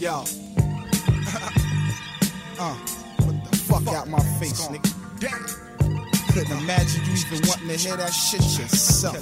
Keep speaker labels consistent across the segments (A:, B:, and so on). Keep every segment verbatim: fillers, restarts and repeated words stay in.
A: Yo. uh, what the fuck out my face, nigga. Damn. Couldn't imagine you even wanting to hear that shit yourself.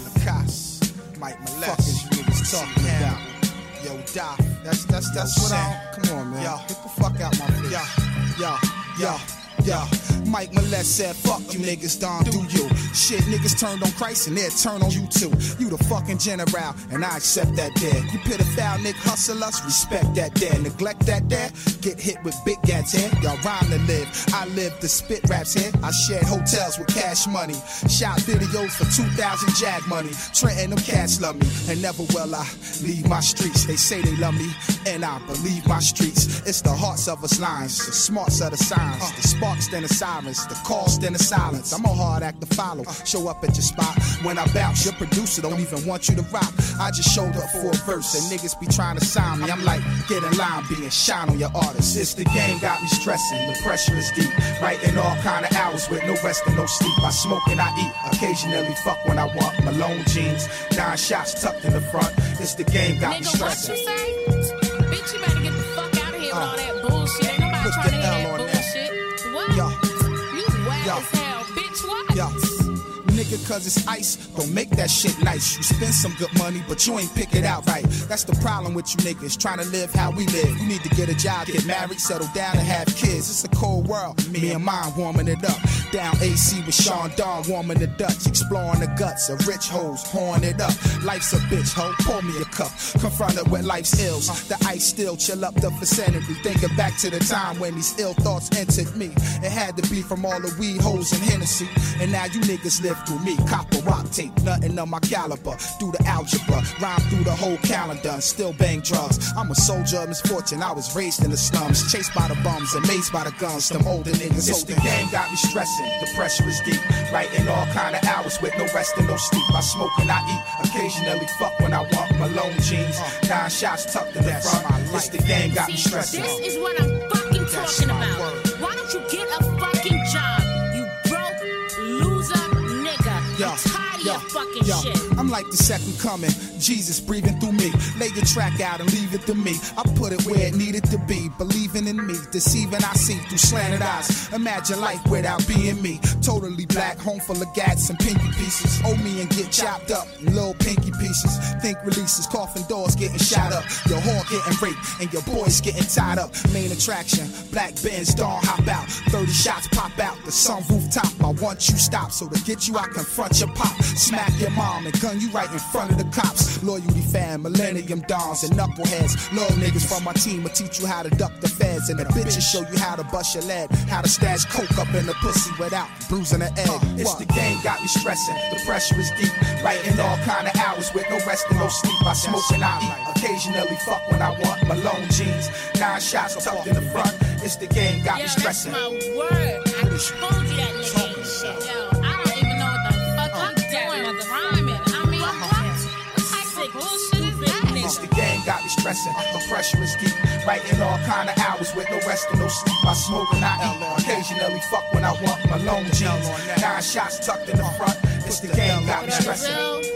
A: Mike Molest. Fuck is you niggas talking about? Yo, die. That's that's that's yo, what I'm. Come on, man. Yo, get the fuck out my face. Yo, yo, yo. Yo, Mike Molest said, fuck you niggas, don't do you. Shit, niggas turned on Christ and they'll turn on you too. You the fucking general, and I accept that dare. You pedophile nigga hustlers, respect that dare. Neglect that dare, get hit with big gats here. Y'all rhyme to live, I live the spit raps here. I shared hotels with cash money. Shot videos for two thousand jag money. Trenton, them cats love me, and never will I leave my streets. They say they love me, and I believe my streets. It's the hearts of us lines, the smarts of the signs, the sparks then the sirens, the calls then the silence. I'm a hard act to follow, show up at your spot. When I bounce, your producer don't even want you to rock. I just showed up for a verse and niggas be trying to sign me. I'm like, get in line, being shine on your artist. It's the game got me stressing, the pressure is deep. Writing all kind of hours with no rest and no sleep. I smoke and I eat, occasionally fuck when I want. Malone jeans, nine shots tucked in the front. It's the game got
B: Nigga,
A: me stressing.
B: What you say? Bitch, you better get the fuck out of here uh, with all that bullshit. Ain't nobody trying to hear that bullshit. That. What?
A: Yo.
B: You whack
A: Yo.
B: as hell, bitch, what?
A: Yo. Nigga, cause it's ice, don't make that shit nice. You spend some good money, but you ain't pick it out right. That's the problem with you niggas, trying to live how we live. You need to get a job, get married, settle down and have kids. It's a cold world, me and mine warming it up. Down A C with Sean Dawn, warming the Dutch, exploring the guts of rich hoes, horn it up. Life's a bitch, ho, pour me a cup. Confronted with life's ills, the ice still chill up the vicinity. Thinking back to the time when these ill thoughts entered me. It had to be from all the weed hoes and Hennessy. And now you niggas live through me. Copper rock tape, nothing on my caliber. Do the algebra, rhyme through the whole calendar and still bang drugs. I'm a soldier of misfortune, I was raised in the slums. Chased by the bums, amazed by the guns. Them older niggas, it's the game got me stressing. The pressure is deep, writing all kind of hours with no rest and no sleep. I smoke and I eat, occasionally fuck when I want. Malone jeans, nine shots tucked in the front. It's the game got me stressing.
B: This is what I'm fucking talking about. Word. Why don't you get a fucking job, you broke loser nigga?
A: Yo,
B: I'm tired
A: yo,
B: of your fucking
A: yo.
B: shit.
A: I'm like the second coming, Jesus breathing through me. Lay your track out and leave it to me. I put it where it needed to be. Believing in me, deceiving I see through slanted eyes. Imagine life without being me. Totally black, home full of gats and pinky pieces. Owe me and get chopped up in little pinky pieces. Think releases, coffin doors getting shot up. Your whore getting raped and your boys getting tied up. Main attraction, black Benz, dawn hop out. thirty shots pop out, the sunroof top. I want you stop, so to get you I confront your pop. Smack your mom and gun you right in front of the cops. Loyalty fan, millennium dons and knuckleheads. Little niggas from my team will teach you how to duck the feds. And the bitches show you how to bust your lead. How to stash coke up in the pussy without bruising an egg. Uh, it's the game got me stressing, the pressure is deep. Writing all kind of hours with no rest and no sleep. I smoke and I eat, occasionally fuck when I want. Malone jeans, nine shots tucked in the front. It's the game got
B: Yo,
A: me stressing.
B: That's my word. I told you that nigga ain't shit. Yo, I don't even know what the fuck I'm doing with rhyming. I mean, what? What type of bullshit is that?
A: It's the game got me stressing, the pressure is deep. Writing all kind of hours with no rest and no sleep. I smoke and I eat, occasionally fuck when I want. Malone jeans, nine shots tucked in the front. It's the game got me stressing.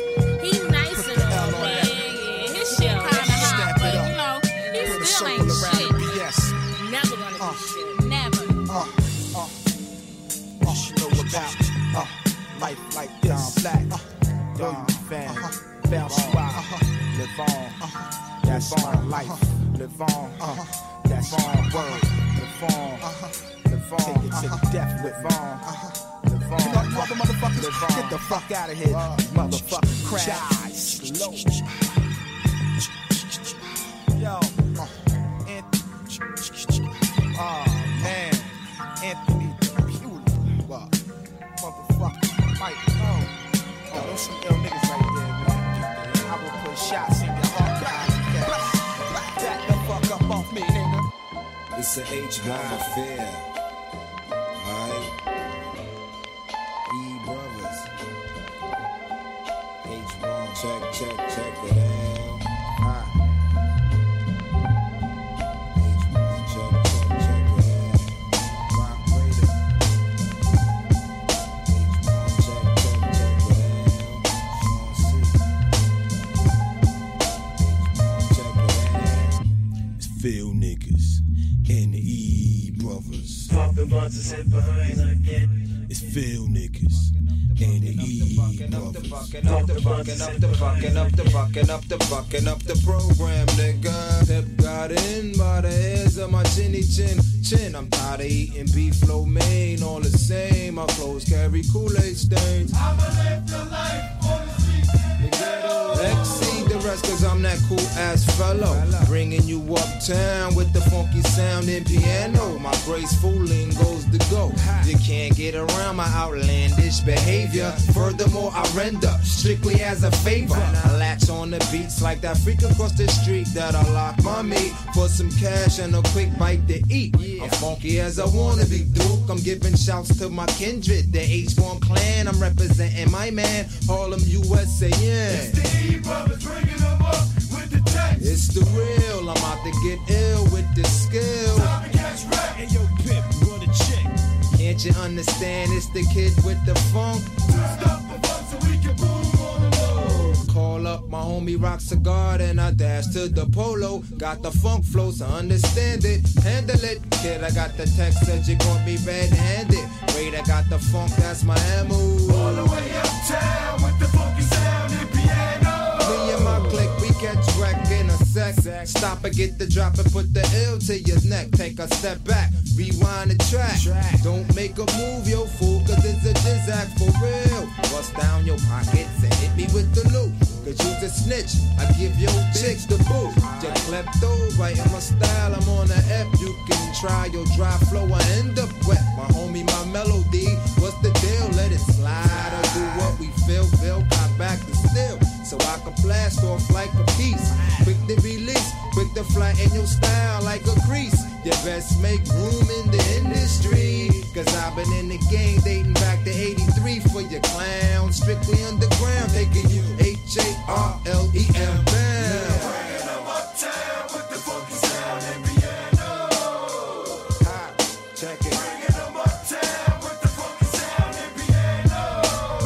B: He nice and all, man. Yeah, his shit kinda hot, but you know, he still ain't shit. Never gonna be shit. Never.
A: Uh, uh, uh, you know about uh, life like this. Black, uh, Don fan, uh-huh. Bounce wild, uh-huh. Live on, uh-huh. That's my life. Uh-huh. Live on, uh-huh. That's my word. Live on, uh-huh. Live on, take it to the death. Live on, uh-huh. Live on, you know, mother, motherfuckers, live on. Get the fuck out of here, uh, motherfucking crowd. Slow. Yo, uh, and, oh man, Anthony Pula, what? Motherfucking Mike, oh, oh, those some ill niggas right there, man. I will put shots in your heart, guys. Back the fuck up off me, nigga.
C: It's an H-bomb affair, alright? E brothers, H-bomb, check, check, check it out. Huh. H-bomb, check, check, check it out. Rock Raider. H-bomb, check, check, check it out. Sean C. H-bomb, check it out. It's Phil niggas and the E brothers.
D: Poppin' blunts and sit behind again.
C: It's Phil niggas and the E brothers.
A: Fucking up the fucking up the fucking up the fucking up the fucking up the program, nigga. Pep got in by the hairs of my chinny chin chin. I'm tired of eating beef lo mein, all the same. My clothes carry Kool-Aid stains.
E: I'ma live the life on the streets.
A: Exceed the rest cause I'm that cool ass fellow, bringing you uptown with the funky sound and piano. My graceful lingo's the go. You can't get around my outlandish behavior. Furthermore, I render strictly as a favor. I latch on the beats like that freak across the street that I lock my meat for some cash and a quick bite to eat. I'm funky as I wanna be, Duke. I'm giving shouts to my kindred, the H-Form clan. I'm representing my man, Harlem, U S A.
E: It's the E brothers bringing them up with the text.
A: It's the real, I'm out to get ill with the skill.
E: Time to catch rap.
C: Hey yo, Pip, run a check.
A: Can't you understand? It's the kid with the funk.
E: Twist up the bus so we can boom on the low.
A: Call up my homie Rock Cigar and I dash to the polo. Got the funk flow, so understand it, handle it. Kid, I got the text, said you caught me red-handed. Wait, I got the funk, that's my ammo.
E: All the way uptown with the funky sound and piano.
A: Me and my clique, we catch wreck in a sec. Stop and get the drop and put the L to your neck. Take a step back, rewind the track. Don't make a move, yo fool, cause it's a jizz act for real. Bust down your pockets and hit me with the loot. Cause you's a snitch, I give your chicks the boot. Just klepto, right in my style, I'm on the F. You can try your dry flow, I end up wet. My homie, my melody, what's the deal? Let it slide or do what we feel. Feel, got back to still, so I can blast off like a piece. Quick to release, quick to fly in your style like a crease. You best make room in the industry, cause I've been in the game dating back to eighty-three for your clown. Strictly underground, taking you H A R L E M bound.
E: Bringing them uptown with the funky sound and piano.
A: Ha, check it.
E: Bringing them uptown with the funky sound and piano.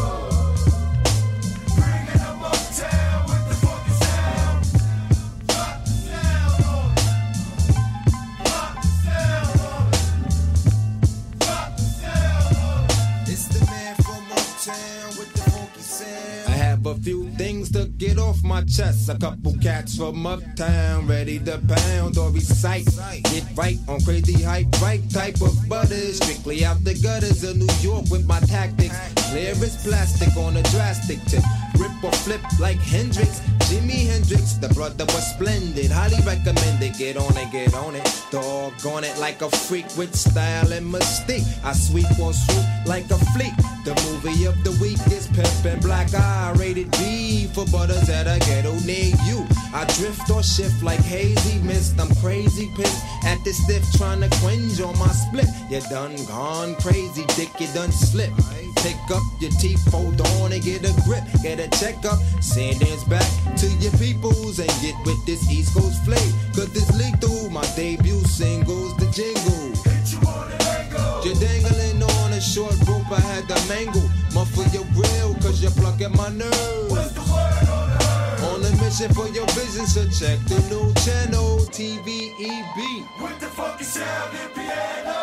E: Bringing them uptown with the funky sound. Lock the sound on it. Lock the sound on it. Lock the sound on it.
A: It's the man from uptown with the funky sound. I have a few things to get off my chest. A couple cats from uptown ready to pound or recite. Get right on crazy hype, right type of butter. Strictly out the gutters of New York with my tactics. Clear as plastic on a drastic tip. Rip or flip like Hendrix, Jimi Hendrix. The brother was splendid, highly recommended. Get on it, get on it. Dog on it like a freak with style and mystique. I sweep or swoop like a fleet. The movie of the week is Pimp and Black Eye. Rated B for butters at a ghetto near you. I drift or shift like hazy mist. I'm crazy pissed at the stiff trying to quench on my split. You done gone crazy, dick, you done slip. Pick up your teeth, hold on and get a grip. Get a checkup, send dance back to your peoples and get with this East Coast flavor. Cause it's lethal, my debut single's the jingle.
E: Hit you on an angle.
A: You're dangling on a short rope, I had to mangle. Muffle your grill, cause you're plucking my nerves.
E: What's the word on the herd?
A: On a mission for your vision, so check the new channel, T V E B.
E: With the funky sound and piano.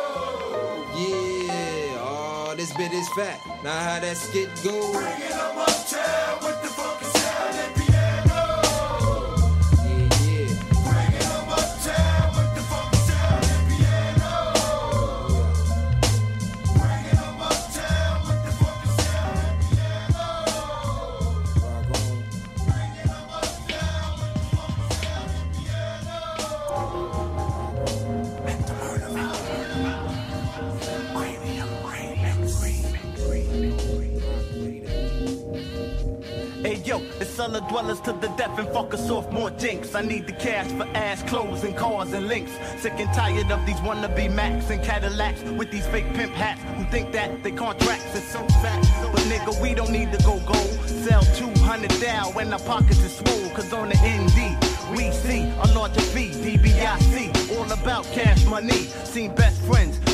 A: Yeah, oh, this bit is fat. Now how that skit go?
E: Bringing them uptown with the funky sound and piano.
A: Yeah, yeah.
E: Bringing them uptown with the funky sound and piano. Bringing them uptown with the funky sound and piano.
A: Rock on.
E: Bringing them uptown with the funky sound and
F: Hey yo, it's cellar dwellers to the death and fuck us off more jinx. I need the cash for ass clothes and cars and links. Sick and tired of these wannabe Macs and Cadillacs with these fake pimp hats who think that they contracts is so fat. But nigga, we don't need to go gold. Sell two hundred down when our pockets is swole. Cause on the N D, we see a larger fee. D B I C, all about cash money. Seen best friends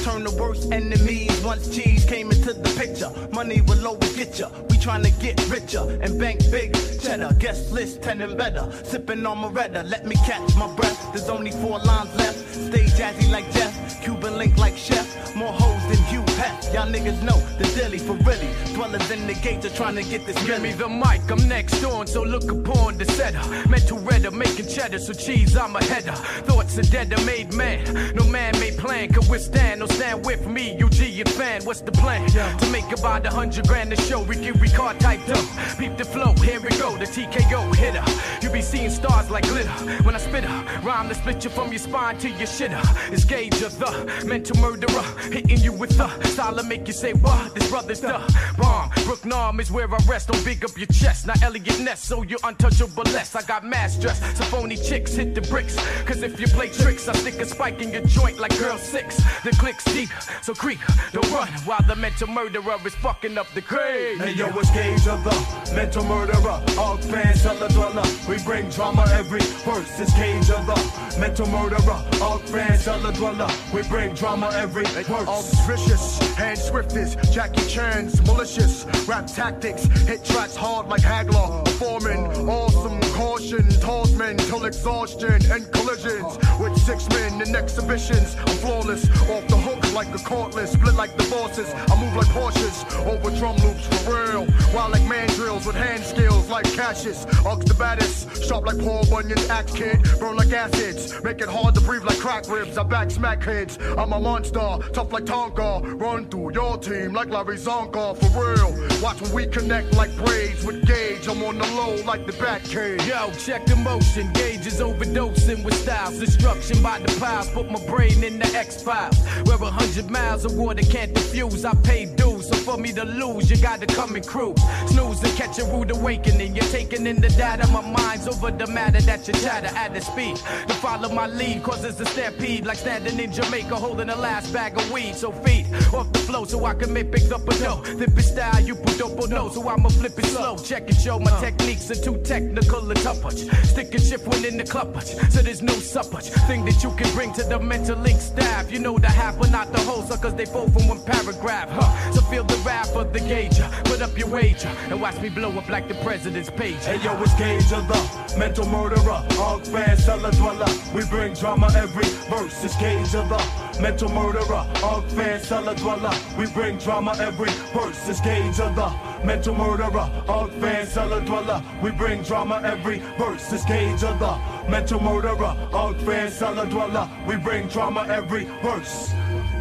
F: turn to worst enemies. Once cheese came into the picture, money will always get ya. We tryna get richer and bank big cheddar. Guest list ten and better. Sipping on Moretta, let me catch my breath. There's only four lines left. Stay jazzy like Jeff, Cuban link like Chef. More hoes than Hugh Hef. Y'all niggas know the dilly for really. Dwellers in the gates are trying to get this.
G: Give me the mic, I'm next on, so look upon the setter. Mental redder, making cheddar, so cheese, I'm a header. Thoughts are dead, are made man. No man-made plan could withstand, no stand with me, U G and fan. What's the plan? Yeah. To make about a hundred grand a show, Ricky Ricard typed up. Peep the flow, here we go, the T K O hitter. You be seeing stars like glitter. When I spit her, rhyme to split you from your spine to your shitter. It's Gage of the mental murderer, hitting you with the style to make you say, what? This brother's the bomb. Brook Norm is where I rest, don't big up your chest. Not Elliot Ness, so you're untouchable less. I got mass stress, so phony chicks hit the bricks. Cause if you play tricks, I stick a spike in your joint like girl six. The clicks deep, so creep, don't run while the mental murderer is fucking up the grave.
E: Hey yo, it's Gage of the mental murderer, Arc fan, cellar dweller. We bring drama every verse. It's Gage of the mental murderer, Arc fan, cellar dweller. We bring drama every verse.
H: Arc's vicious, hand swiftest, Jackie Chan's malicious. Rap tactics, hit tracks hard like Hagler. Performing awesome caution, toss men till exhaustion and collisions. With six men in exhibitions, I'm flawless, off the hook like a cordless, split like divorces. I move like Porsches, over drum loops for real. Wild like mandrills with hand skills like Cassius. Arc's the baddest, sharp like Paul Bunyan's axe kid. Burn like acids, make it hard to breathe like crack ribs. I back smack heads, I'm a monster, tough like Tonka. Run through your team like Larry Zonka, for real. Watch when we connect like braids with Gage. I'm on the low like the Batcave.
G: Yo, check the motion, Gage is overdosing with styles. Destruction by the piles, put my brain in the X-Files. Where a hundred miles of water can't diffuse, I pay dues. So for me to lose, you gotta come and cruise. Snooze and catch a rude awakening. You're taking in the data, my mind's over the matter that you chatter at the speed. To follow my lead, cause it's a stampede. Like standing in Jamaica holding the last bag of weed. So feed off the flow so I can make pick up a dough. Flip it style, you put up on no, so I'ma flip it slow. Check it, show my techniques are too technical to tough punch. Stick and shift when in the club punch. So there's no such thing that you can bring to the mental link staff. You know the half but not the whole, suckers they fall from one paragraph. Huh? So feel the wrath of the gauger. Put up your wager and watch me blow up like the president's page.
E: Hey yo, it's Gage of the mental murderer, Arc fan, cellar dweller. We bring drama every verse. It's Gage of the mental murderer, Arc fan, cellar dweller. We bring drama every verse. It's Gage of the mental murderer, Arc fan, cellar dweller. We bring drama every verse. It's Gage of the mental murderer, Arc fan, cellar dweller. We bring drama every verse.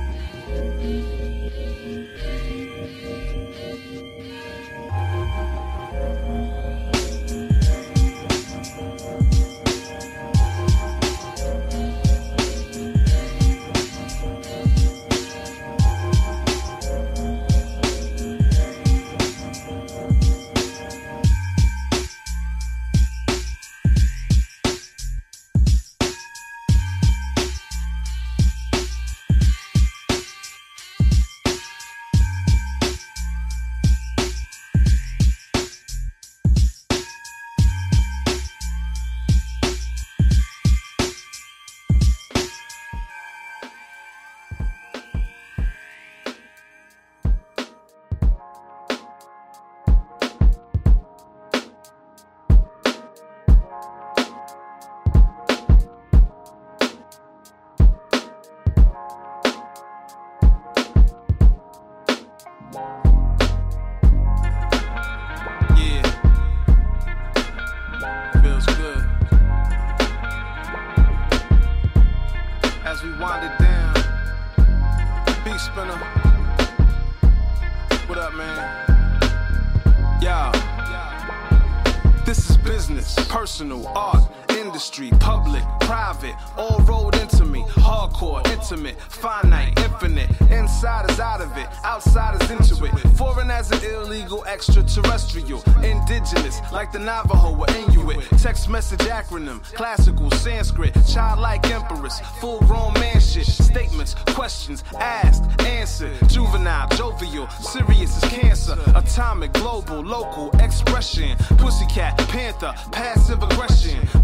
I: Art, industry, public, private, all rolled into me. Hardcore, intimate, finite, infinite. Inside is out of it, outside is into it. Foreign as an illegal extraterrestrial. Indigenous, like the Navajo or Inuit. Text message acronym, classical, Sanskrit. Childlike empress, full grown man shit. Statements, questions, asked, answered. Juvenile, jovial, serious as cancer. Atomic, global, local, expression. Pussycat, panther, passive aggression. Morning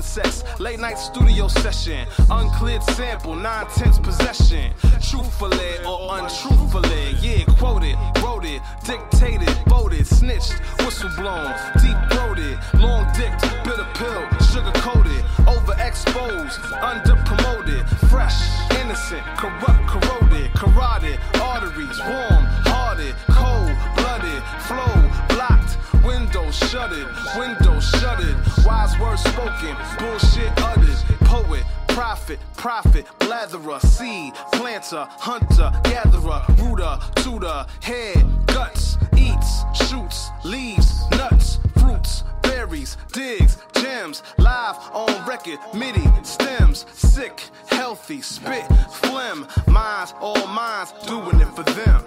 I: sex, late night studio session, uncleared sample, nine tenths possession, truthfully or untruthfully, yeah, quoted, wrote it, dictated, voted, snitched, whistle blown, deep throated, long dicked, bitter pill, sugar coated, overexposed, under promoted, fresh, innocent, corrupt, corroded, carotid, arteries, warm, hearted, cold blooded, flow, blocked, windows shuttered, windows shuttered, wise words spoken, bullshit uttered, poet, prophet, prophet, blatherer, seed, planter, hunter, gatherer, rooter, tutor, head, guts, eats, shoots, leaves, nuts, fruits, berries, digs, gems, live on record, MIDI, stems, sick, healthy, spit, phlegm, minds, all minds, doing it for them.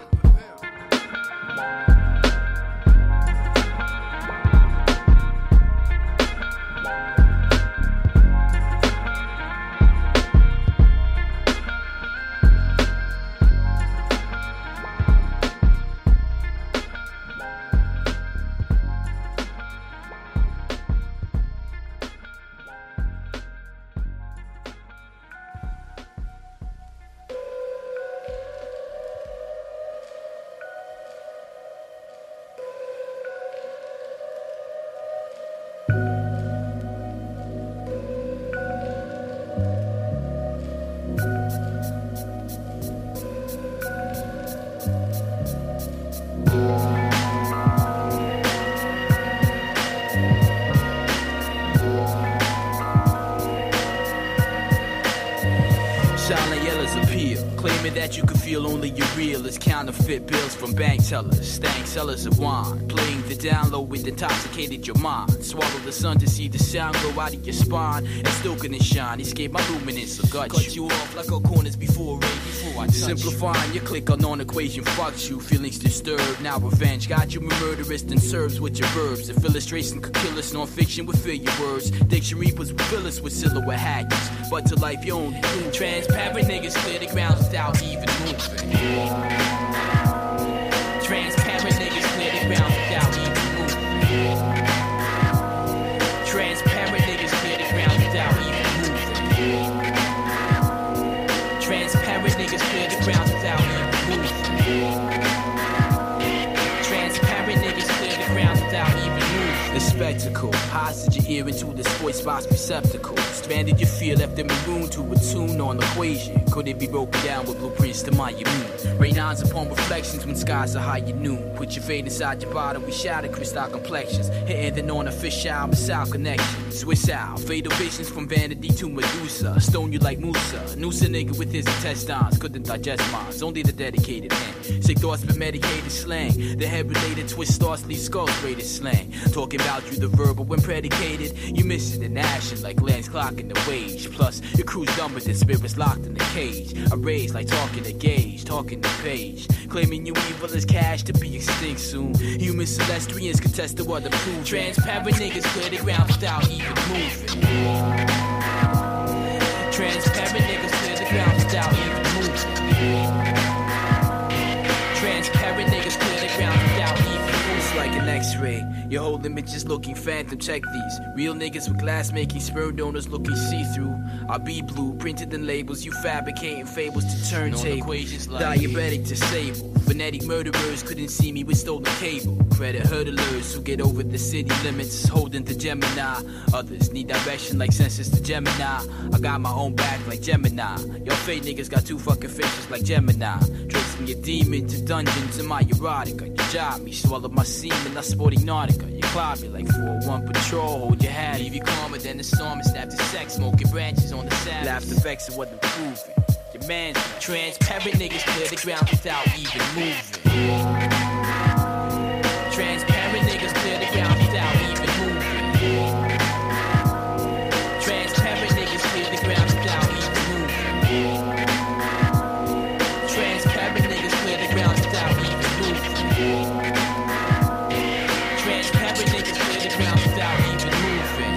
J: That you can feel only you're real is counterfeit bills from bank tellers, stank sellers of wine, playing the down low with intoxicated your mind. Swallow the sun to see the sound go out of your spine, and still couldn't shine. Escape my luminance, so gut cut you. you off like a corners before rain. Before I touch simplifying you. Your click on non-equation fucks you. Feelings disturbed, now revenge got you more murderous than serves with your verbs. If illustration could kill us, non-fiction would fill your words. Dictionary was fill us with silhouette hackers, but to life your own doom. Transparent niggas clear the ground without even moving. Transparent niggas clear the ground without even moving. Transparent niggas clear the ground without even moving. Transparent niggas clear the ground without even moving. Transparent niggas clear the ground without even moving. The spectacle, hostage your ear into this voice box receptacle. Stranded your fear, left them maroon to a tune on equation. Could it be broken down with blueprints to my immune? Rain ons upon reflections when skies are high at noon. Put your fate inside your bottle, we shatter crystal complexions. Hitting the non-official, missile connection. Swiss out, fatal visions from vanity to Medusa. Stone you like Musa. Noosa nigga with his intestines couldn't digest mines. Only the dedicated hand. Sick thoughts but medicated slang. The head related twist thoughts leave skulls rated slang. Talking about you the verbal when predicated. You miss it in action like Lance Clock in the wage. Plus, your crew's done with the spirits locked in the cage. I raise like talking to gauge, talking to page. Claiming you evil as cash to be extinct soon. Human celestians contest the other proof. Transparent niggas clear the ground without even moving. Transparent niggas clear the ground without even moving. Transparent niggas clear the ground without even moving. It's like an x-ray. Your whole image is looking phantom, check these. Real niggas with glass making sperm donors looking see-through. I be blue, printed in labels. You fabricating fables to turntable. Like diabetic disabled. Phonetic murderers couldn't see me with stolen cable. Credit hurdlers who get over the city limits, holding the Gemini. Others need direction like census to Gemini. I got my own back like Gemini. Your fake niggas got two fucking faces like Gemini. Tracing your demon to dungeons in my erotica. You job me, swallow my semen, I sporting Nautica. You climb me like four oh one patrol, hold your hand. Leave you calmer than the storm and snap the sex, smoking branches on the sand. Laugh the effects of what I'm proving. Your man's transparent niggas clear the ground without even moving. Transparent niggas clear the ground without even moving. Transparent niggas clear the ground without even moving. Transparent niggas clear the ground without even moving. Transparent niggas clear the ground without even moving.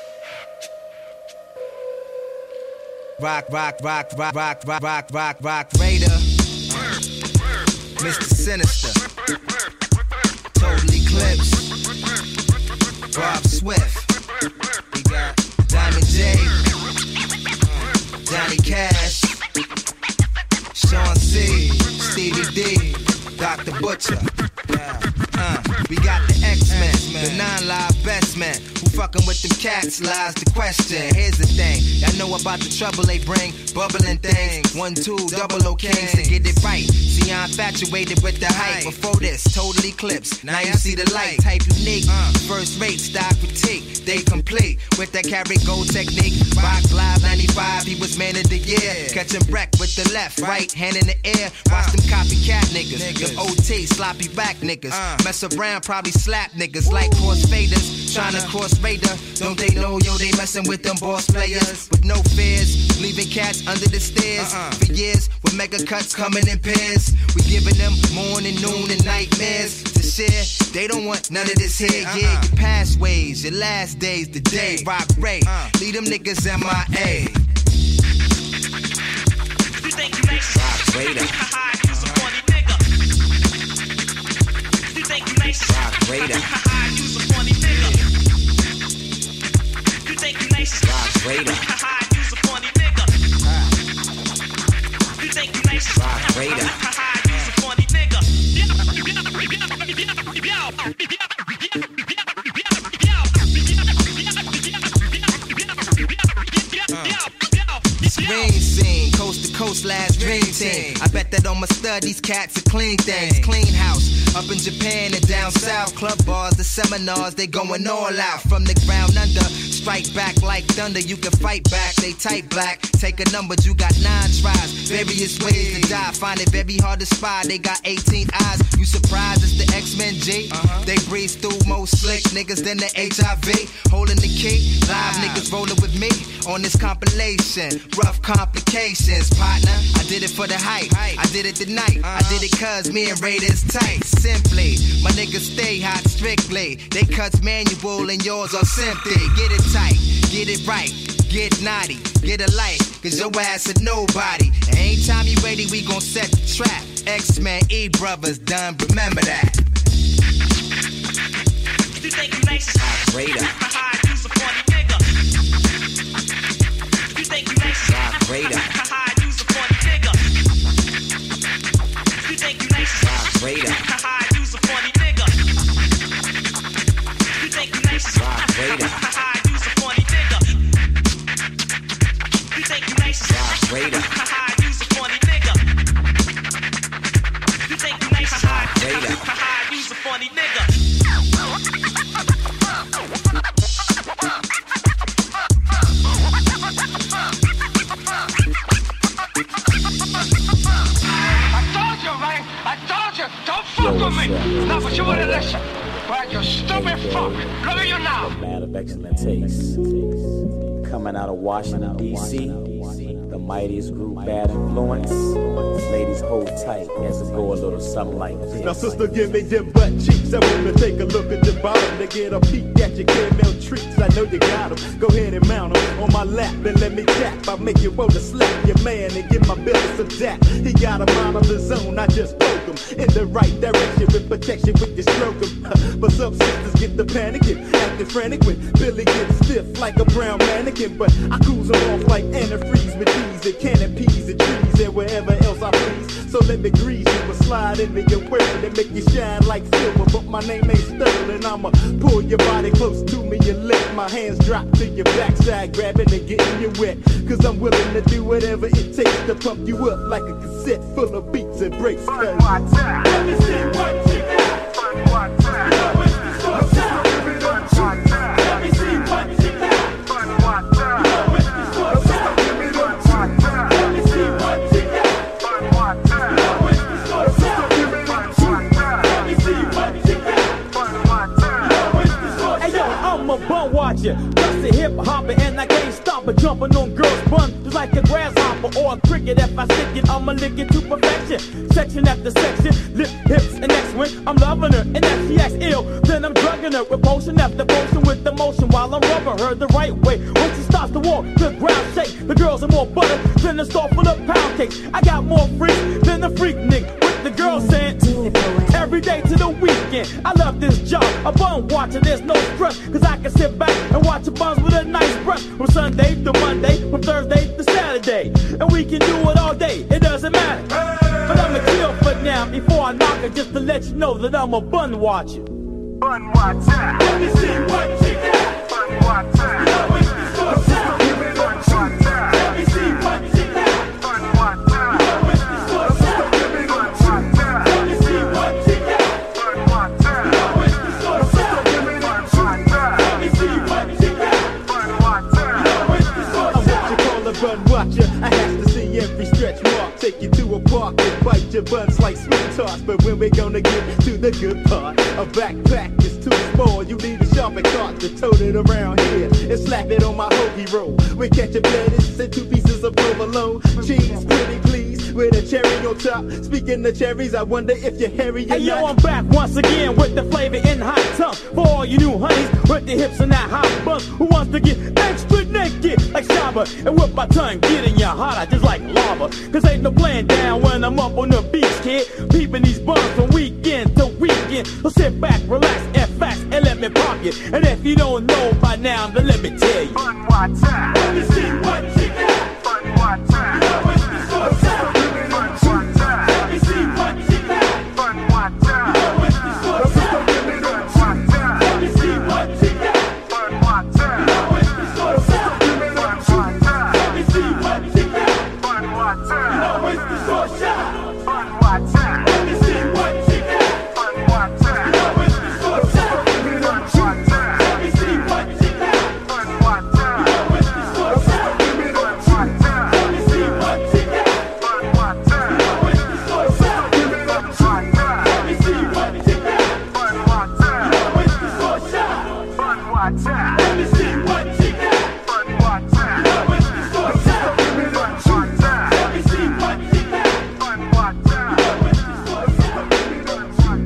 K: Rock, rock, rock, rock, rock, rock, rock, rock, rock, Raider. Mister Sinister. Total Eclipse. Rob Swift. We got Diamond J. Johnny Cash, Sean C, Stevie D, Doctor Butcher. Uh, we got the X-Men, the non-live best men. Who fucking with them cats lies the question. Here's the thing, y'all know about the trouble they bring. Bubbling things, one, two, double O kings to get it right. See, I'm infatuated with the hype. Before this, total eclipse. Now you see the light, type unique. First rate, style critique, they complete. With that carrot gold technique. Rock Live ninety-five, he was man of the year. Catching wreck with the left, right, hand in the air. Watch them copycat niggas, them O T, sloppy back niggas. Mess around, probably slap niggas like crossfaders. Trying to cross Raider, don't they know, yo, they messing with them boss players. With no fears, leaving cats under the stairs. For years, with mega cuts coming in pairs. We giving them morning, noon, and nightmares to share. They don't want none of this here, yeah. Your past ways, your last days, the day. Rock Ray, leave them niggas M I A.
L: You think you nice?
K: Rock Raider.
L: You's a funny nigga. You think you nice?
K: Rock Raider.
L: You's a funny nigga. You think you nice?
K: Rock Raider.
L: You's a funny nigga. You think you nice?
K: Rock Raider.
L: You's a funny nigga.
K: Screen scene, coast to coast, last dream team. I bet that on my stud, these cats are clean things. Clean house, up in Japan and down south. Club bars, the seminars, they going all out. From the ground under, strike back like thunder. You can fight back, they type black. Take a number, you got nine tries. Various ways to die, find it very hard to spy. They got eighteen eyes, you surprised it's the X-Men G? Uh-huh. They breeze through more slick niggas than the H I V. Holding the key, live niggas rolling with me on this compilation. Rough complications, partner. I did it for the hype, I did it tonight. I did it cause me and Raiders tight. Simply, my niggas stay hot strictly. They cuts manual and yours are simply. Get it tight, get it right, get naughty, get a light, cause your ass is nobody. And anytime you ready, we gon' set the trap. X-Men, E-Brothers done, remember that.
L: You think you nice?
K: Rock Raider.
L: You's a funny nigga. You think you nice?
K: Rock Raider.
L: You's a funny nigga. You think you nice?
K: Rock Raider.
L: You's a funny nigga. You think you nice?
K: Rock Raider.
L: You's a funny nigga. You think you nice?
K: Rock Raider.
L: You's a funny nigga. You think you nice?
K: Rock Raider.
L: You's a funny nigga.
M: Fuck with me! Now, but you wanna listen. Right, you stupid fuck. Look at you now.
N: A man of excellent taste. Coming out of Washington, D C, the mightiest group, Bad Influence. Ladies, hold tight as it go a little something like this.
O: Now, sister, give me them butt cheeks. I wanna take a look at your bottom to get a peek at your caramel treats. I know you got them. Go ahead and mount them on my lap and let me tap. I make you wanna slap your man and give my belly some tap. He got a mind of his own. I just poke him in the right direction with protection with your stroke him. But some sisters get the panicking, acting frantic when Billy gets stiff like a brown mannequin. But I cruise them off like antifreeze with these and cannon peas and trees and wherever else I please. So let me grease you and slide into your world and make you shine like silver. But my name ain't Sterling. I'ma pull your body close to me and let my hands drop to your backside, grabbing and getting you wet. Cause I'm willing to do whatever it takes to pump you up like a cassette full of beats and breaks. Let me see what you got. One time. You know it's the short time. Let me see what you got. One time. You know it's the short time. Let me see what you got. One time. You know it's the short time. Let me see what you got. One time. You know it's the short time. Hey yo, I'm a bum watcher, just a hip hopper, and I can't stop a jumping on girls' buns just like a grasshopper or a cricket. If I stick it, I'ma lick it to perfection. Section after section, lip, hips, and next one, I'm loving her, and if she acts ill, then I'm drugging her with potion after potion with emotion while I'm rubbing her the right way. When she starts to walk, the ground shake. The girls are more butter than a store full of pound cakes. I got more freaks than the freak nigga. With the girls saying every day to the weekend. I love this job, a bum watcher, there's no stress, cause I can sit back and watch a bums with a nice breath. From Sunday to Monday, from Thursday to Saturday. day. And we can do it all day, it doesn't matter. But I'ma chill for now before I knock it, just to let you know that I'm a bun watcher.
E: Bun watcher. Let me see what you got. Bun watcher. You know it's the source out. Bun watcher. Let me see what you got. Bun watcher. You know it's the source out. Bun watcher. Let me see what you got. Bun watcher. You know it's the source out. Bun watcher. Let me see what you got. Bun watcher. You know it's the source out.
O: I'm what you call a bun watcher. I have to see every stretch mark. Take you to a park and bite your buns like sweet tarts. But when we gonna get to the good part? A backpack is too small. You need a shopping cart to tote it around here and slap it on my hoagie roll. We catch your lettuce and two pieces of provolone. Cheese, pretty please, with a cherry on top. Speaking of cherries, I wonder if you're hairy or
P: Hey yo,
O: not.
P: I'm back once again with the flavor in hot tongue. For all you new honeys with the hips and that hot bun, who wants to get extra naked like Shabba and whip my tongue, get in your heart, I just like lava. Cause ain't no playing down when I'm up on the beach, kid. Peeping these buns from weekend to weekend. So sit back, relax, and fast, and let me pop you. And if you don't know by now, then let me tell you.
E: Bun watcher. Let me see what you got. Bun watcher. You know it's the source out. Bun watcher. Let me see what you got. Bun watcher. You know it's the source out. Bun watcher. Let me see what you got. Bun watcher. You know it's the source out. Bun watcher. Let me see what you got. Bun watcher. You know it's the source out. Bun watcher. Let me see what you got. Bun watcher. You know it's the source out. Bun watcher. Let me see what you got. Bun watcher. You know it's the source out. Bun watcher. Let me see what you got. Bun watcher. You know it's the source out. Bun watcher. Let me see what you got. Bun watcher. You know it's the source out. Bun watcher. Let me see what you got. Bun watcher. You know it's the source out. Bun watcher. Let me see what you got. Bun watcher. You know it's the source out. Bun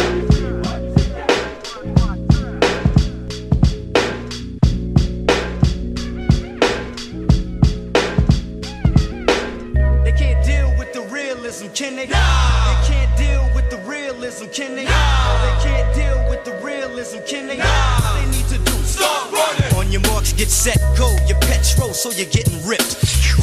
Q: They can't deal with the realism, can they? No. They can't deal with the realism, can they? No. They can't deal with the realism, can they? No. What they need to do, start running. On your marks, get set, go. Your petrol, so you're getting ripped.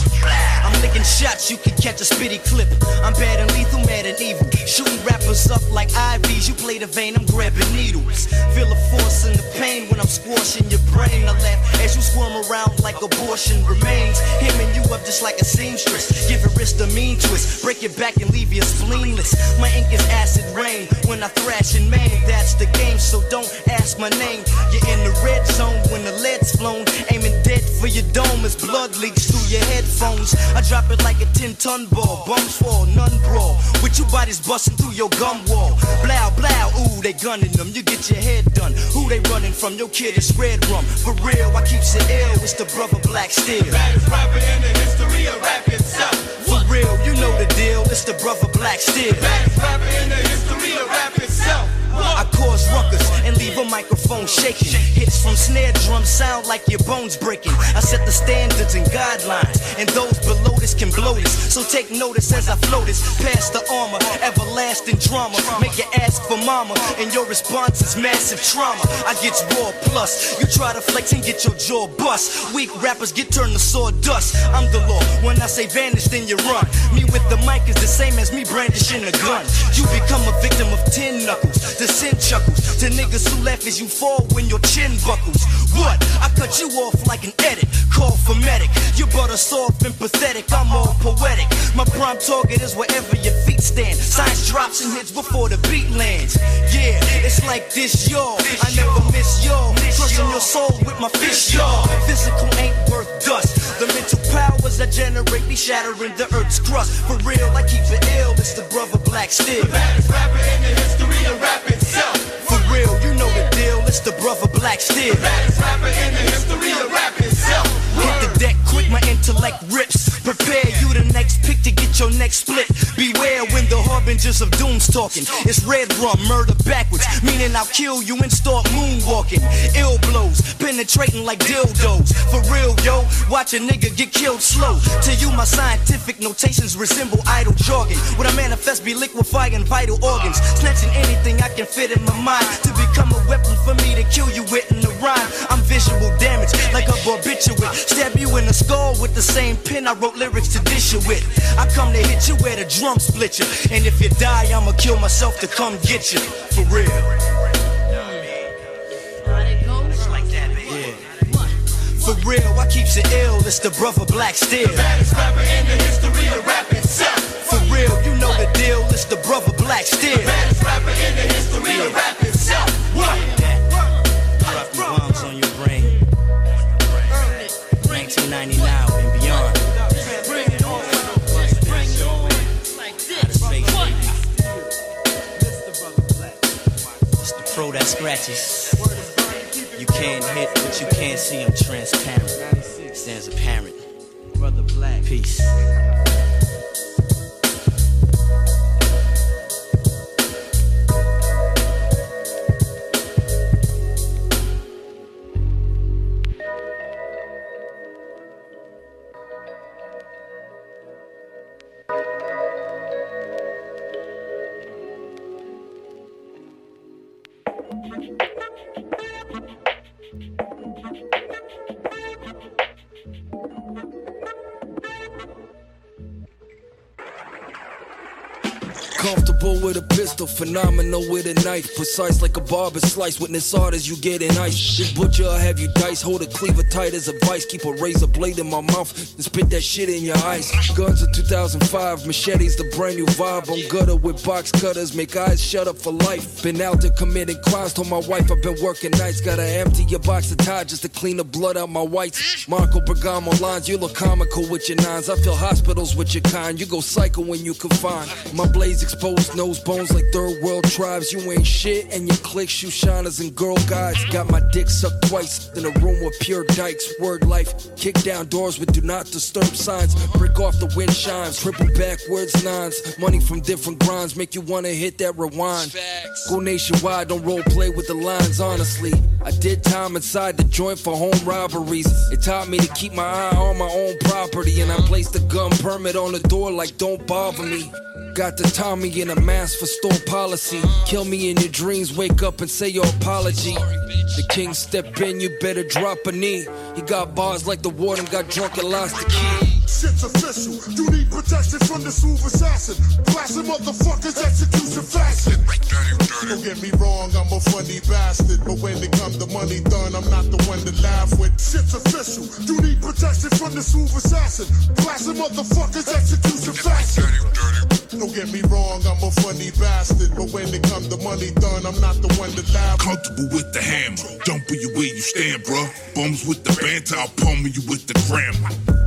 Q: I'm licking shots, you can catch a spitty clip. I'm bad and lethal, mad and evil. Shooting rappers up like I Vs. You play the vein, I'm grabbing needles. Feel the force and the pain when I'm squashing your brain. I laugh as you squirm around like abortion remains. Hemming you up just like a seamstress. Give your wrist a mean twist. Break your back and leave you spleenless. My ink is acid rain when I thrash in Maine. That's the game, so don't ask my name. You're in the red zone when the lead's flown. Aiming dead for your dome as blood leaks through your headphones. I drop it like a ten ton ball. Bums fall, none brawl. With you bodies busting through your gum wall. Blow, blow, ooh, they gunning them. You get your head done. Who they running from? Your kid is red rum. For real, I keeps it ill. It's the brother Black Steel.
E: Baddest rapper in the history of rap itself.
Q: For real, you know the deal. It's the brother Black Steel.
E: Baddest rapper in the history of rap itself.
Q: I cause ruckus and leave a microphone shaking. Hits from snare drums sound like your bones breaking. I set the standards and guidelines, and those below this can blow this. So take notice as I flow this past the armor, everlasting drama. Make you ask for mama, and your response is massive trauma. I get raw plus. You try to flex and get your jaw bust. Weak rappers get turned to sawdust. I'm the law. When I say vanish, then you run. Me with the mic is the same as me brandishing a gun. You become a victim of tin knuckles. The sin chuckles to niggas who laugh as you fall when your chin buckles. What? I cut you off like an edit. Call for medic. You're butter soft and pathetic. I'm all poetic. My prime target is wherever your feet stand. Science drops and hits before the beat lands. Yeah, it's like this, y'all. I never miss y'all. Crushing your soul with my fist, y'all. Physical ain't worth dust. The mental powers I generate be shattering the earth's crust. For real, I keep it ill. It's the brother Black Steel.
E: The baddest rapper in the history of rap itself.
Q: For real, you know the deal. It's the brother Black Steel.
E: The baddest rapper in the history of rap itself.
Q: Hit the deck quick, my intellect rips. Prepare you the next pick to get your next split. Beware when the harbinger Avengers of Doom's talking. It's red rum, murder backwards, meaning I'll kill you and start moonwalking. Ill blows, penetrating like dildos. For real, yo, watch a nigga get killed slow. To you, my scientific notations resemble idle jargon. What I manifest be liquefying vital organs, snatching anything I can fit in my mind to become a weapon for me to kill you with in the rhyme. I'm visual damage like a barbiturate. Stab you in the skull with the same pen I wrote lyrics to dish you with. I come to hit you where the drum split you, and if you die, I'ma kill myself to come get you. For real. For real, I keeps it ill, it's the brother Black Steel. The baddest rapper in the history of rap itself. For real, you know the deal, it's the brother Black Steel. The baddest rapper in the history of rap itself. What? Dropping bombs on your brain. nineteen ninety-nine and beyond. It's the pro that scratches. You can't hit what you can't see, I'm transparent. Stands apparent. Brother Black. Peace.
R: Comfortable with a pistol, phenomenal with a knife. Precise like a barber slice, witness hard as you get in ice. This butcher will have you dice, hold a cleaver tight as a vice. Keep a razor blade in my mouth and spit that shit in your eyes. Guns of two thousand five, machetes the brand new vibe. I'm gutter with box cutters, make eyes shut up for life. Been out there committing crimes, told my wife I've been working nights. Gotta empty your box of Tide just to clean the blood out my whites. Marco Bergamo lines, you look comical with your nines. I fill hospitals with your kind, you go psycho when you confine. My blades exposed, nose bones like third world tribes. You ain't shit and your clique shoe shiners and girl guides. Got my dick sucked twice in a room with pure dykes. Word life, kick down doors with do not disturb signs. Break off the wind chimes, triple backwards nines. Money from different grinds make you wanna hit that rewind. Go nationwide, don't role play with the lines, honestly. I did time inside the joint for home robberies. It taught me to keep my eye on my own property, and I placed a gun permit on the door like don't bother me. Got the Tommy in a mask for store policy. Kill me in your dreams, wake up and say your apology. The king step in, you better drop a knee. He got bars like the warden got drunk and lost the key.
E: Shit's official. You need protection from the smooth assassin. Blasting motherfuckers execution fashion. Don't get me wrong, I'm a funny bastard, but when it comes to money done, I'm not the one to laugh with. Shit's official. You need protection from the smooth assassin. Blasting motherfuckers execution fashion. Don't get me wrong, I'm a funny bastard, but when it comes to money done, I'm not the one to laugh.
S: Comfortable with the hammer, dumping you where you stand, bruh. Bums with the banter, I'll pummel you with the grammar.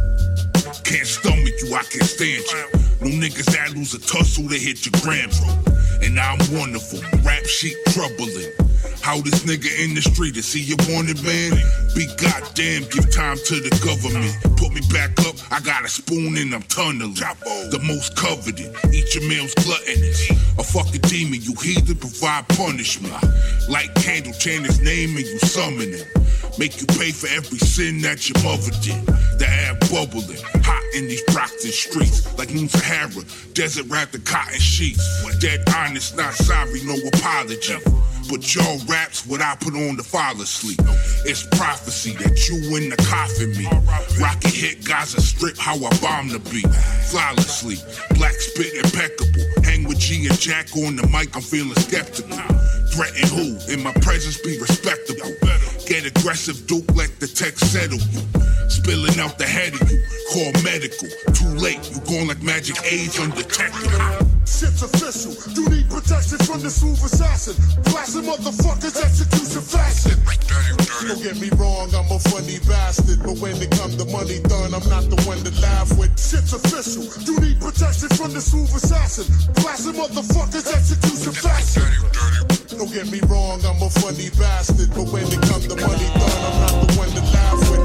S: Can't stomach you, I can't stand you. No niggas that lose a tussle, they hit your gram, bro. And I'm wonderful, rap sheet troubling. How this nigga in the street, is he a wanted man? Be goddamn, give time to the government. Put me back up, I got a spoon and I'm tunneling. The most coveted, eat your meals gluttonous. A fucking demon, you heathen, provide punishment. Light candle, chant his name and you summon him. Make you pay for every sin that your mother did. The air bubbling, hot in these Brockton streets. Like Moon Sahara, desert wrapped in cotton sheets. Dead honest, not sorry, no apology. But y'all raps what I put on to fall asleep. It's prophecy that you in the coffin me. Rocket hit Gaza Strip, how I bomb the beat. Flawlessly, black spit impeccable. Hang with G and Jack on the mic, I'm feeling skeptical. Threaten who? In my presence be respectable. Get aggressive, Duke, let the text settle you. Spilling out the head of you, call medical. Too late, you going like magic AIDS undetectable.
E: Shit's official. You need protection from the smooth assassin. Blasting motherfuckers execution fashion. Don't get me wrong, I'm a funny bastard, but when it comes to money done, I'm not the one to laugh with. Shit's official. You need protection from the smooth assassin. Blasting motherfuckers execution fashion. Don't get me wrong, I'm a funny bastard, but when it comes to money done, I'm not the one to laugh with.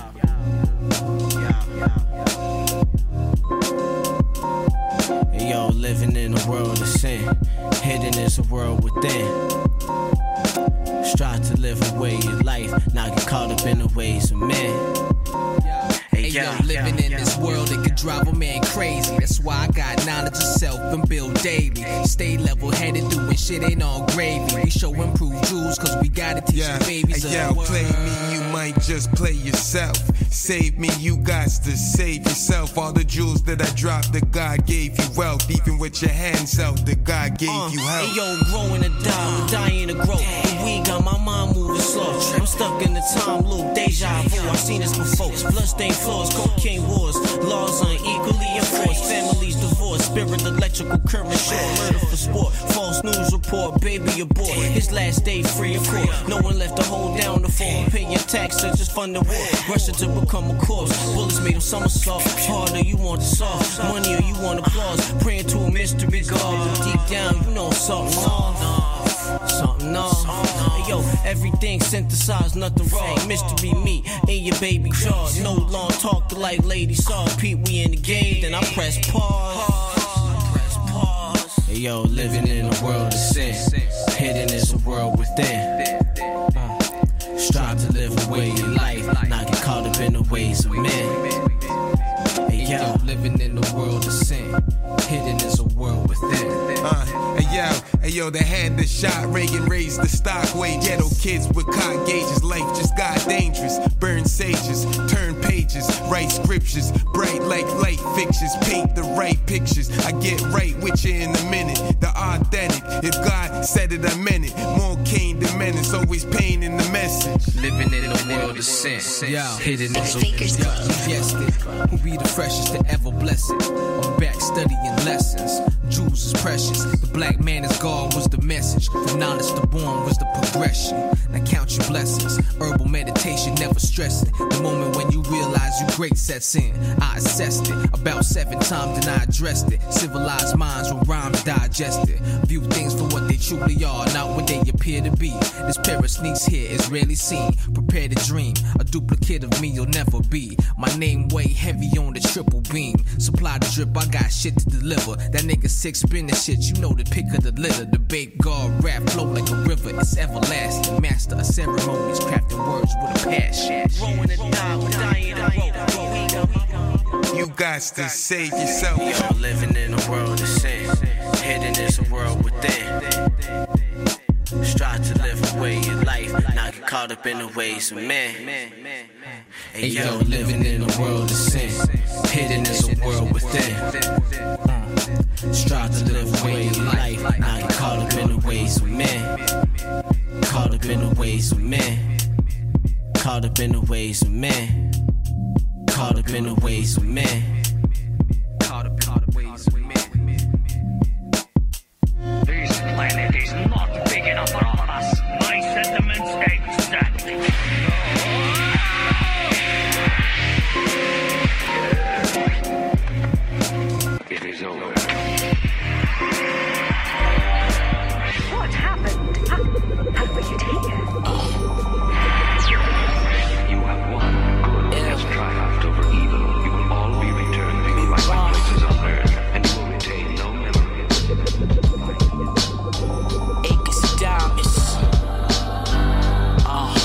Q: Hey, yo,
J: living in this world, it could drive a man crazy. That's why I got knowledge of self and build daily. Stay level headed through when shit ain't all gravy. We show improved jewels cause we gotta teach
K: yeah.
J: the babies
K: hey,
J: of
K: yo,
J: the
K: play
J: world.
K: me, you might just play yourself. Save me, you got to save yourself. All the jewels that I dropped, that God gave you wealth. Even with your hands out, that God gave
Q: uh,
K: you health.
Q: Hey yo, growing to die, but dying to grow. The weed got my mind moving slow. I'm stuck in the time loop, deja vu. I've seen this before. Bloodstained floors, cocaine wars, laws unequally enforced, families divorced, spirit electrical current short, murder for sport, false news report, baby abort. His last day free of court. No one left to hold down the fort. Pay your tax, just fund the war. Rushing to become a corpse. Bullets made him somersault. Harder, you want the soft money or you want applause. Praying to a mystery God. But deep down, you know something off. Something off. Hey, yo, everything synthesized, nothing wrong. Mystery meat in your baby jaw. No long talk like Lady Saw. Pete, we in the game, then I press pause. Hey, yo, living in a world of sin. Hidden is a world within. Strive to live away your life, not get caught up in the ways of men. Hey yo, living in the world of sin, hidden is a world within.
K: Uh, hey yo, hey yo, the hand that shot Reagan raised the stock weight. Ghetto kids with cotton gauges, life just got dangerous. Burn sages, turn pages, write scriptures, bright like light fixtures, paint the right pictures. I get right with you in a minute, the authentic. If God said it, I meant it. More Cain than menace, always pain in the message.
J: Living in a world of sin, yeah. Hidden is a world. Yes, who be the freshest to ever bless it? I'm back studying lessons. Jewels is precious. The black man is God was the message. From knowledge to born was the progression. Now count your blessings. Herbal meditation, never stressing. The moment when you realize you great sets in. I assessed it about seven times and I addressed it. Civilized minds with rhymes digested. View things for what they truly are, not what they appear to be. This pair of sneaks here is rarely seen. Prepare to dream. A duplicate of me you'll never be. My name way heavy on the triple beam. Supply the drip, I got shit to deliver. That nigga six spinning shit, you know the pick of the litter. The bait guard rap flow like a river, it's everlasting. Master of ceremonies, crafting words with a passion.
Q: Growing to die, we're dying to grow.
K: You got to save yourself.
Q: Yo, living in a world of sin. Hidden is a world within. Strive to live away your life, not get caught up in the ways of men.
J: Hey yo, living in a world of sin. Hidden is a world within. Strive to live away your life, not get caught up in the ways of men.
Q: Caught up in the ways of men. Caught up in the ways of men. Caught up in the ways of men.
J: Caught up, caught up ways of men.
M: This planet is not big enough for all of us. My sentiments exactly. It is over.
T: What happened? How, how were you here?
M: You have won. Good has triumphed over evil. You will all be returned to your rightful places on earth, and you will retain no memories.
Q: Acres of diamonds. Uh.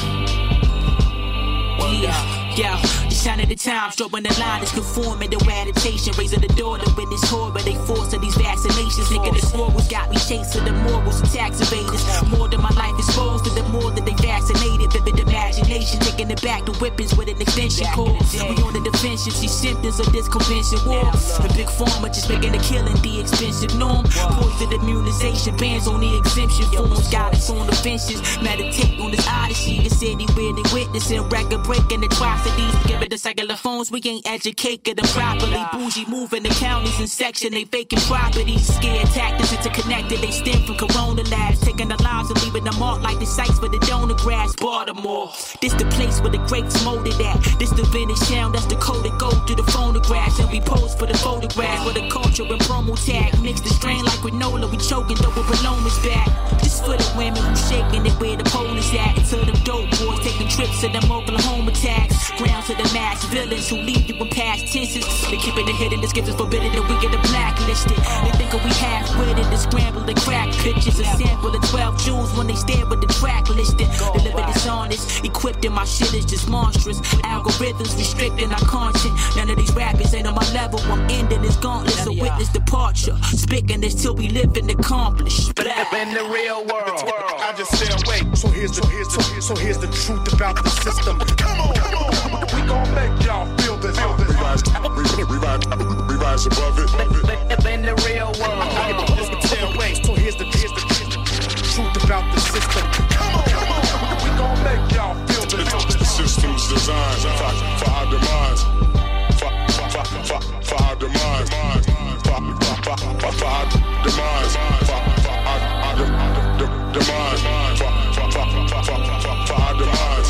Q: Yeah, yeah. Sign of the times, drawing the line is conforming to adaptation. Raising the door to witness horror, they force of these vaccinations. Nigga, this war was got me chasing the morals of tax evaders. More than my life exposed to the more that they vaccinated. Vivid imagination, taking it back to whippings with an extension cord. We on the defensive, see symptoms of this convention war. The big pharma just making a killing the expensive norm. Poison immunization, bans on the exemption forms. Guidance on the fences, meditate on this odyssey. The city where they witnessing record breaking atrocities. Give it the cellular phones, we ain't educated them properly. Bougie moving the counties in section, they vacant properties. Scared tactics interconnected, they stem from corona labs. Taking the lives and leaving them marked like the sites for the donor grass. Baltimore, this the place where the greats molded at. This the vintage sound that's the code that go through the phonographs. And we pose for the photographs with the culture and promo tag. Mix the strain like granola, we choking though with Paloma's back. This for the women who shaking it where the pole is at. Until them dope boys taking trips to them Oklahoma tags.
U: grounds to the mass villains who leave you in past tenses. They keeping it hidden, the scriptures forbidden, and we get the blacklisted. They think we half-witted and scramble the crack pictures. A sample of twelve jewels when they stand with the track listed. Delivered dishonest, equipped and my shit is just monstrous. Algorithms restricting our content. None of these rappers ain't on my level. I'm ending this gauntlet, so witness departure. Speaking this till we live and accomplish.
V: In the real world, I just stay away. So here's the here's the so here's the truth about the system. Come on, come on, we gon' make y'all feel this. Feel this. Revise, revise, revise above it. In the real world, I just stay away. So here's the here's the, here's the truth about the system. Come on, come on, we gon' make y'all feel this.
E: The system's designed for, for our demise. For, for, for, for our demise. For, for, for, for our demise. For, for our, our de, de, demise. For, for, for, for, for, for our demise.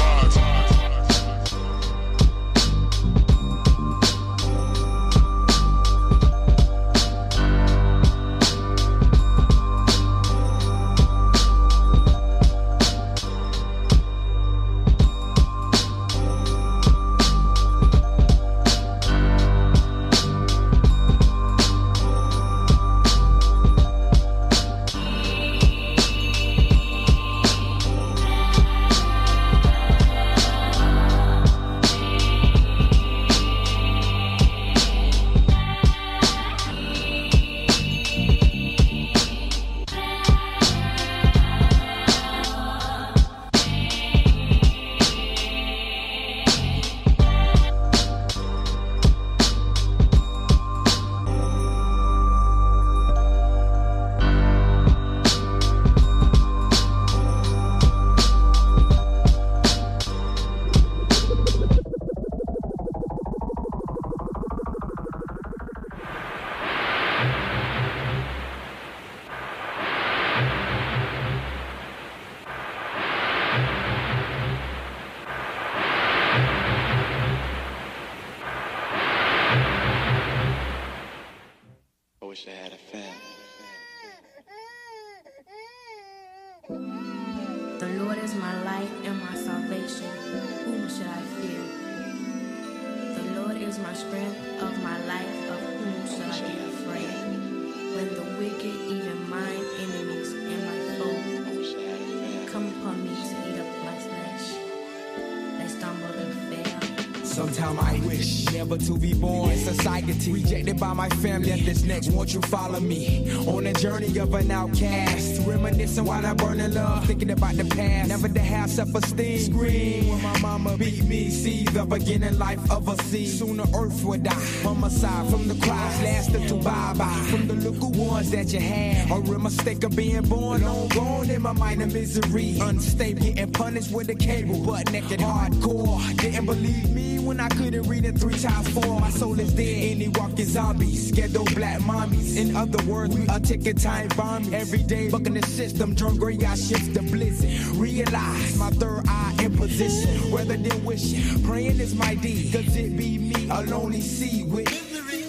W: wish I had a family.
B: The Lord is my light and my salvation. Whom shall I fear? The Lord is my strength of my life. Of whom shall I be afraid? When the wicked, even mine enemies and my foes, come upon me to eat up my flesh, they stumble and fail.
K: Sometimes I wish never to be born. Society rejected by my family. At this next, won't you follow me on a journey of an outcast? Reminiscing while I burn in love, thinking about the past. Never to have self-esteem. Scream when my mama beat me. See the beginning life of a seed. Soon the earth will die. Homicide from the cries lasted to bye-bye. From the little ones that you had. A real mistake of being born. Long gone in my mind of misery. Unstable, getting punished with a cable. Butt naked, hardcore. Didn't believe me when I couldn't read it three times four. My soul is dead. Any walking zombies. Ghetto black mommies. In other words, we are taking time bombing. Every day, bucking the system. Drunk gray eye shifts the blizzard. Realize my third eye in position. Rather than wishing, praying is my deed. Cause it be me, a lonely sea with misery.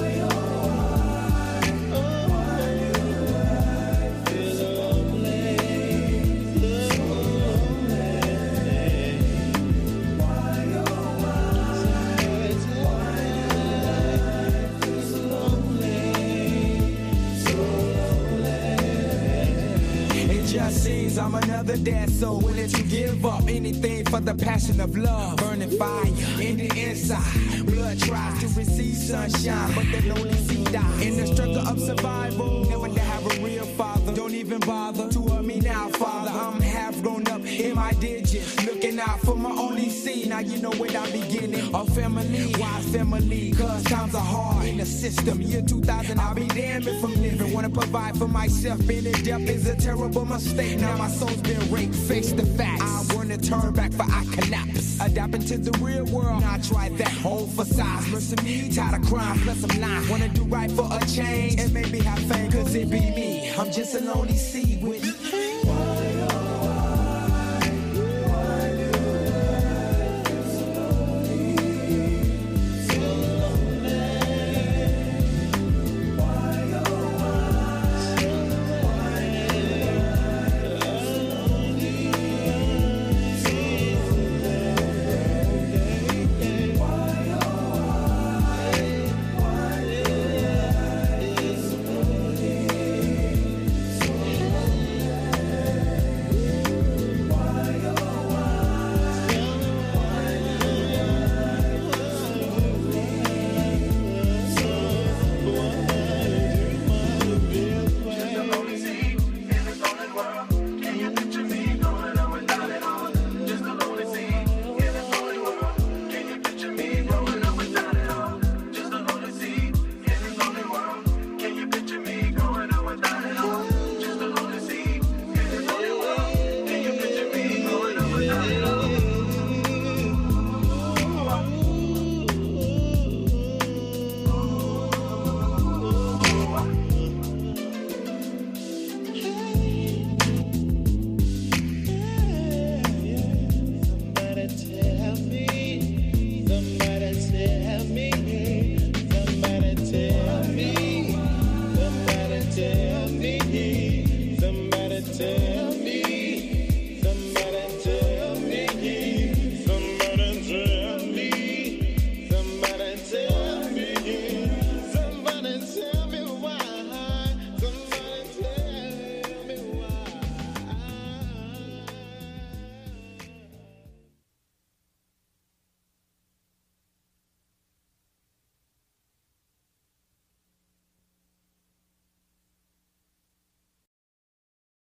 K: I'm another dad, so willing to give up anything for the passion of love. Burning fire in the inside. Blood tries to receive sunshine, but the lonely seed dies. In the struggle of survival, never to have a real father. Don't even bother to hurt me now, father. I'm half grown up in my digits, looking out for my only seed. Now you know where I'm beginning. A family, why family? Cause times are hard in the system. Year two thousand, I'll be damned if I'm living. Wanna provide for myself, being in depth is a terrible mistake. Now my soul's been raped, face the facts. I wanna turn back, but I collapse. Adapting to the real world, I try that. Old for size, listen me, tired of crime, plus I'm lying. Wanna do right for a change, and maybe have fame, cause it be me. I'm just a lonely seed with